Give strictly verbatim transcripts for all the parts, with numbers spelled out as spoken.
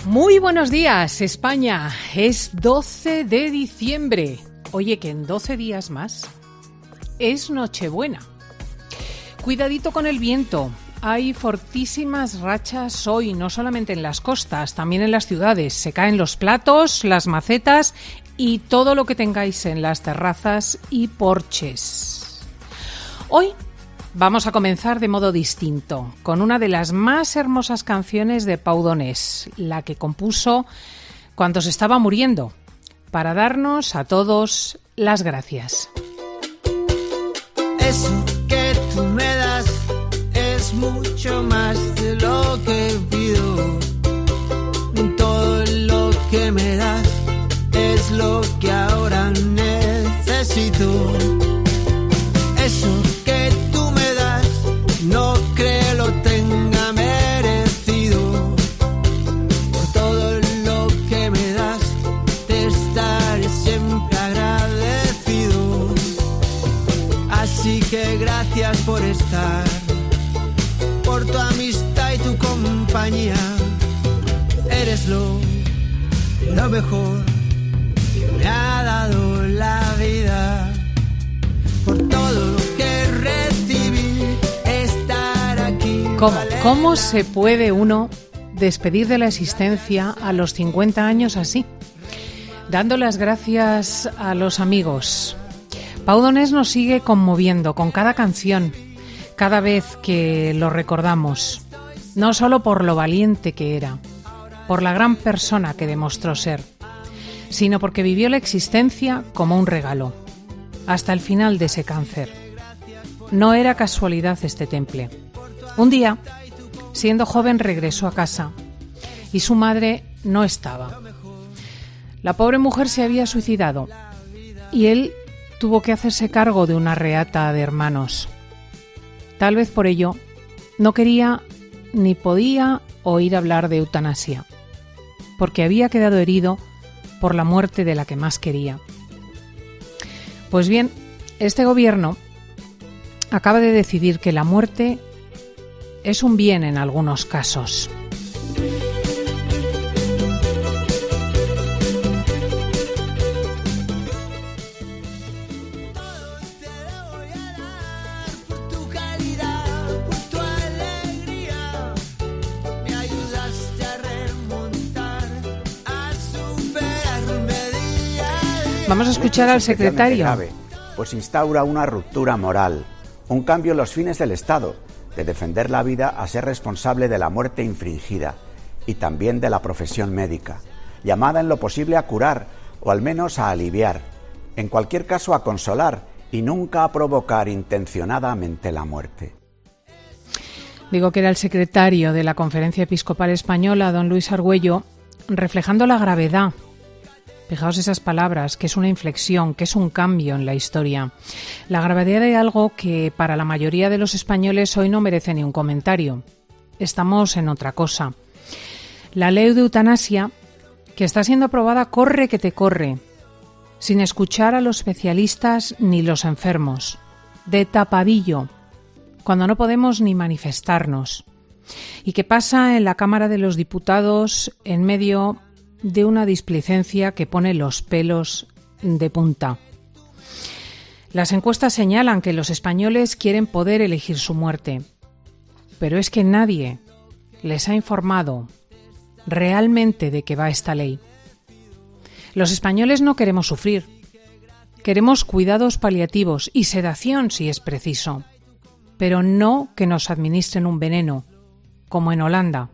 Muy buenos días, España. Es doce de diciembre. Oye, que en doce días más es Nochebuena. Cuidadito con el viento. Hay fortísimas rachas hoy, no solamente en las costas, también en las ciudades. Se caen los platos, las macetas y todo lo que tengáis en las terrazas y porches. Hoy vamos a comenzar de modo distinto, con una de las más hermosas canciones de Pau Donés, la que compuso cuando se estaba muriendo, para darnos a todos las gracias. Eso que tú me das es mucho más de lo que pido. Todo lo que me das es lo que ahora necesito. Eso que tú me das no creo lo tenga merecido. Por todo lo que me das te estaré siempre agradecido. Así que gracias por estar, por tu amistad y tu compañía. Eres lo, lo mejor que me ha dado la vida. Por todo lo que recibí, estar aquí. ¿Cómo, ¿Cómo se puede uno despedir de la existencia a los cincuenta años así? Dando las gracias a los amigos. Pau Donés nos sigue conmoviendo con cada canción, cada vez que lo recordamos, no solo por lo valiente que era, por la gran persona que demostró ser, sino porque vivió la existencia como un regalo, hasta el final de ese cáncer. No era casualidad este temple. Un día, siendo joven, regresó a casa y su madre no estaba. La pobre mujer se había suicidado y él tuvo que hacerse cargo de una reata de hermanos. Tal vez por ello no quería ni podía oír hablar de eutanasia, porque había quedado herido por la muerte de la que más quería. Pues bien, este gobierno acaba de decidir que la muerte es un bien en algunos casos. Vamos a escuchar al secretario. Grave, pues instaura una ruptura moral, un cambio en los fines del Estado, de defender la vida a ser responsable de la muerte infringida y también de la profesión médica, llamada en lo posible a curar o al menos a aliviar, en cualquier caso a consolar y nunca a provocar intencionadamente la muerte. Digo que era el secretario de la Conferencia Episcopal Española, don Luis Argüello, reflejando la gravedad. Fijaos esas palabras, que es una inflexión, que es un cambio en la historia. La gravedad de algo que para la mayoría de los españoles hoy no merece ni un comentario. Estamos en otra cosa. La ley de eutanasia, que está siendo aprobada, corre que te corre, sin escuchar a los especialistas ni los enfermos, de tapadillo, cuando no podemos ni manifestarnos. Y que pasa en la Cámara de los Diputados en medio de una displicencia que pone los pelos de punta. Las encuestas señalan que los españoles quieren poder elegir su muerte, pero es que nadie les ha informado realmente de qué va esta ley. Los españoles no queremos sufrir, queremos cuidados paliativos y sedación si es preciso, pero no que nos administren un veneno, como en Holanda.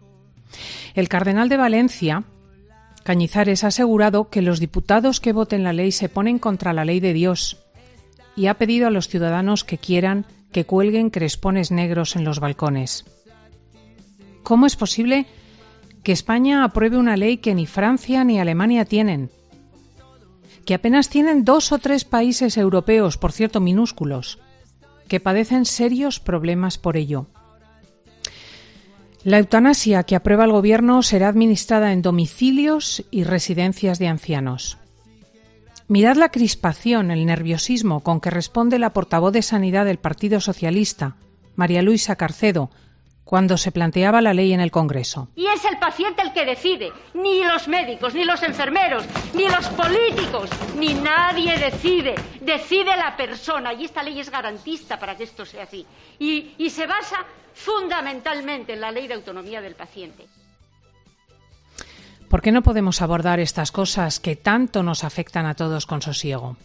El cardenal de Valencia, Cañizares, ha asegurado que los diputados que voten la ley se ponen contra la ley de Dios y ha pedido a los ciudadanos que quieran que cuelguen crespones negros en los balcones. ¿Cómo es posible que España apruebe una ley que ni Francia ni Alemania tienen? Que apenas tienen dos o tres países europeos, por cierto minúsculos, que padecen serios problemas por ello. La eutanasia que aprueba el Gobierno será administrada en domicilios y residencias de ancianos. Mirad la crispación, el nerviosismo con que responde la portavoz de Sanidad del Partido Socialista, María Luisa Carcedo, cuando se planteaba la ley en el Congreso. Y es el paciente el que decide, ni los médicos, ni los enfermeros, ni los políticos, ni nadie decide, decide la persona. Y esta ley es garantista para que esto sea así. Y, y se basa fundamentalmente en la ley de autonomía del paciente. ¿Por qué no podemos abordar estas cosas que tanto nos afectan a todos con sosiego?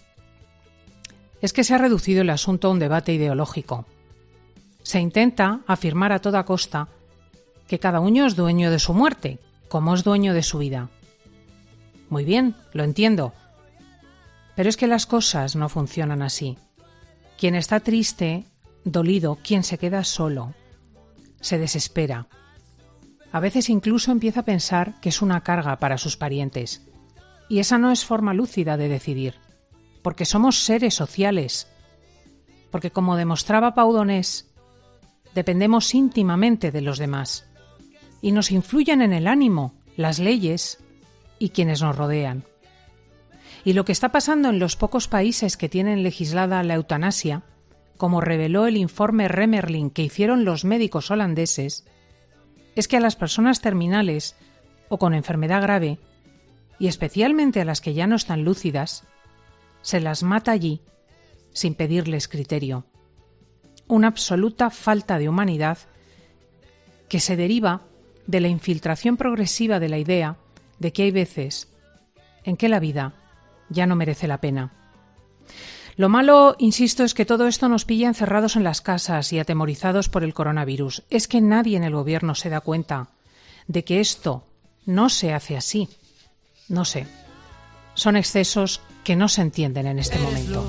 Es que se ha reducido el asunto a un debate ideológico. Se intenta afirmar a toda costa que cada uno es dueño de su muerte, como es dueño de su vida. Muy bien, lo entiendo. Pero es que las cosas no funcionan así. Quien está triste, dolido, quien se queda solo, se desespera. A veces incluso empieza a pensar que es una carga para sus parientes. Y esa no es forma lúcida de decidir, porque somos seres sociales. Porque, como demostraba Pau Donés, dependemos íntimamente de los demás y nos influyen en el ánimo, las leyes y quienes nos rodean. Y lo que está pasando en los pocos países que tienen legislada la eutanasia, como reveló el informe Remmerling que hicieron los médicos holandeses, es que a las personas terminales o con enfermedad grave, y especialmente a las que ya no están lúcidas, se las mata allí sin pedirles criterio. Una absoluta falta de humanidad que se deriva de la infiltración progresiva de la idea de que hay veces en que la vida ya no merece la pena. Lo malo, insisto, es que todo esto nos pilla encerrados en las casas y atemorizados por el coronavirus. Es que nadie en el gobierno se da cuenta de que esto no se hace así. No sé. Son excesos que no se entienden en este momento.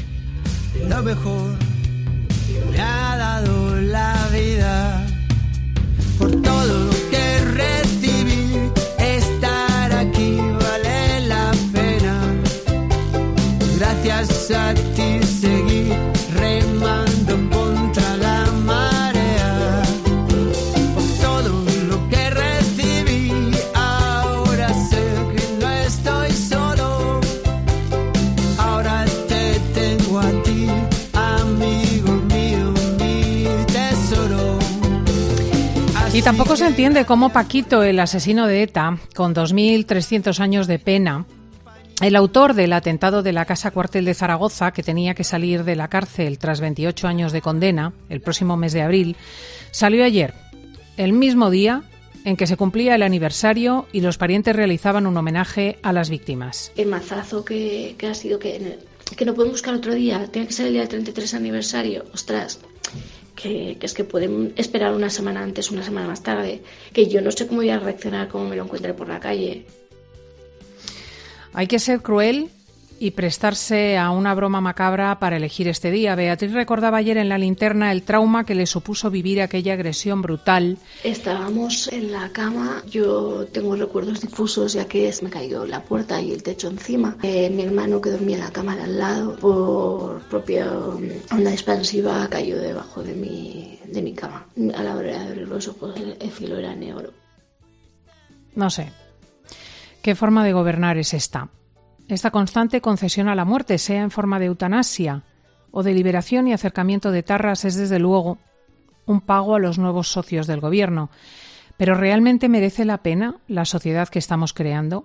Lo mejor me ha dado la vida por todo lo que recibí. Estar aquí vale la pena. Gracias a ti seguí remando contra la marea. Por todo lo que recibí, ahora sé que no estoy solo. Ahora te tengo a ti, amigo mío, mi tesoro. Así Y tampoco se entiende cómo Paquito, el asesino de ETA, con dos mil trescientos años de pena, el autor del atentado de la Casa Cuartel de Zaragoza, que tenía que salir de la cárcel tras veintiocho años de condena, el próximo mes de abril, salió ayer, el mismo día en que se cumplía el aniversario y los parientes realizaban un homenaje a las víctimas. El mazazo que, que ha sido que, que no pueden buscar otro día, tiene que ser el día del treinta y tres aniversario, ostras, que, que es que pueden esperar una semana antes, una semana más tarde, que yo no sé cómo voy a reaccionar como me lo encuentre por la calle. Hay que ser cruel y prestarse a una broma macabra para elegir este día. Beatriz recordaba ayer en La Linterna el trauma que le supuso vivir aquella agresión brutal. Estábamos en la cama, yo tengo recuerdos difusos ya que me cayó la puerta y el techo encima. Eh, mi hermano, que dormía en la cama de al lado, por propia onda expansiva cayó debajo de mi, de mi cama. A la hora de abrir los ojos el, el cielo era negro. No sé. ¿Qué forma de gobernar es esta? Esta constante concesión a la muerte, sea en forma de eutanasia o de liberación y acercamiento de etarras, es desde luego un pago a los nuevos socios del gobierno. ¿Pero realmente merece la pena la sociedad que estamos creando?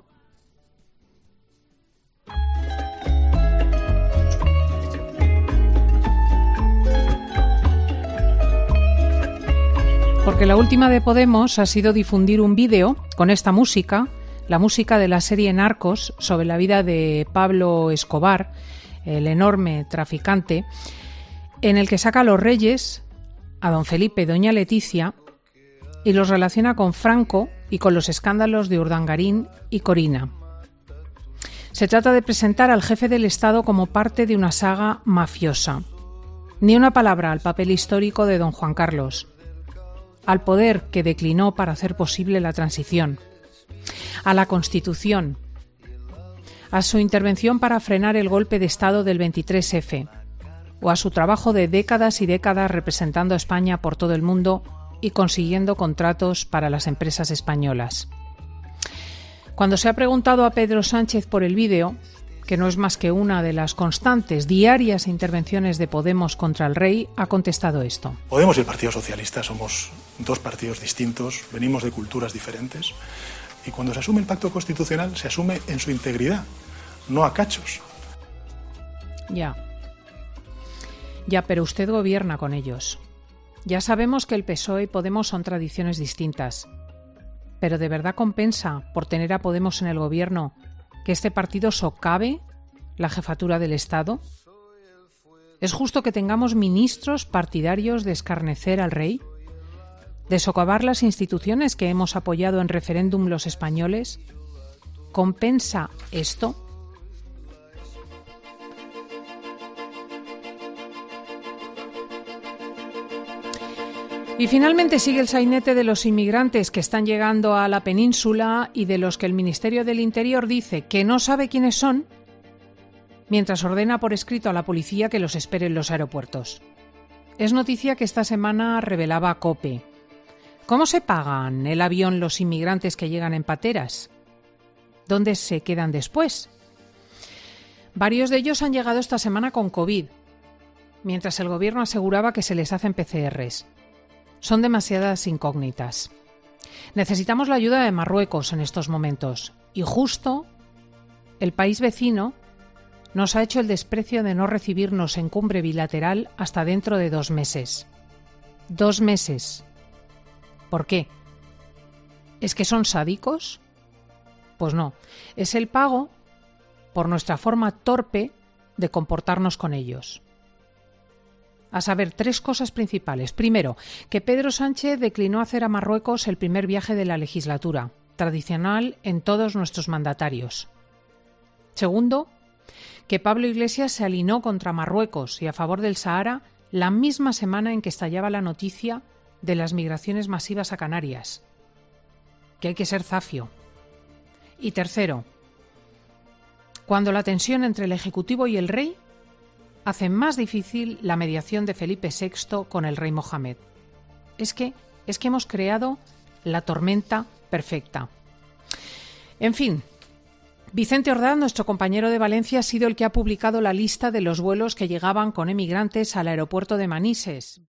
Porque la última de Podemos ha sido difundir un vídeo con esta música, la música de la serie Narcos, sobre la vida de Pablo Escobar, el enorme traficante, en el que saca a los reyes, a don Felipe y doña Leticia, y los relaciona con Franco y con los escándalos de Urdangarín y Corina. Se trata de presentar al jefe del Estado como parte de una saga mafiosa. Ni una palabra al papel histórico de don Juan Carlos, al poder que declinó para hacer posible la transición, a la Constitución, a su intervención para frenar el golpe de Estado del veintitrés efe, o a su trabajo de décadas y décadas representando a España por todo el mundo y consiguiendo contratos para las empresas españolas. Cuando se ha preguntado a Pedro Sánchez por el vídeo, que no es más que una de las constantes diarias intervenciones de Podemos contra el rey, ha contestado esto. Podemos y el Partido Socialista somos dos partidos distintos, venimos de culturas diferentes, y cuando se asume el pacto constitucional se asume en su integridad, no a cachos. Ya. Ya, pero usted gobierna con ellos. Ya sabemos que el P S O E y Podemos son tradiciones distintas. Pero ¿de verdad compensa, por tener a Podemos en el gobierno, que este partido socave la jefatura del Estado? ¿Es justo que tengamos ministros partidarios de escarnecer al rey? ¿De socavar las instituciones que hemos apoyado en referéndum los españoles? ¿Compensa esto? Y finalmente sigue el sainete de los inmigrantes que están llegando a la península y de los que el Ministerio del Interior dice que no sabe quiénes son, mientras ordena por escrito a la policía que los espere en los aeropuertos. Es noticia que esta semana revelaba COPE. ¿Cómo se pagan el avión los inmigrantes que llegan en pateras? ¿Dónde se quedan después? Varios de ellos han llegado esta semana con COVID, mientras el gobierno aseguraba que se les hacen P C Ers. Son demasiadas incógnitas. Necesitamos la ayuda de Marruecos en estos momentos. Y justo el país vecino nos ha hecho el desprecio de no recibirnos en cumbre bilateral hasta dentro de dos meses. Dos meses. ¿Por qué? ¿Es que son sádicos? Pues no. Es el pago por nuestra forma torpe de comportarnos con ellos. A saber, tres cosas principales. Primero, que Pedro Sánchez declinó hacer a Marruecos el primer viaje de la legislatura, tradicional en todos nuestros mandatarios. Segundo, que Pablo Iglesias se alinó contra Marruecos y a favor del Sahara la misma semana en que estallaba la noticia de las migraciones masivas a Canarias. Que hay que ser zafio. Y tercero, cuando la tensión entre el Ejecutivo y el Rey hace más difícil la mediación de Felipe sexto con el rey Mohamed. Es que, es que hemos creado la tormenta perfecta. En fin, Vicente Ordaz, nuestro compañero de Valencia, ha sido el que ha publicado la lista de los vuelos que llegaban con emigrantes al aeropuerto de Manises.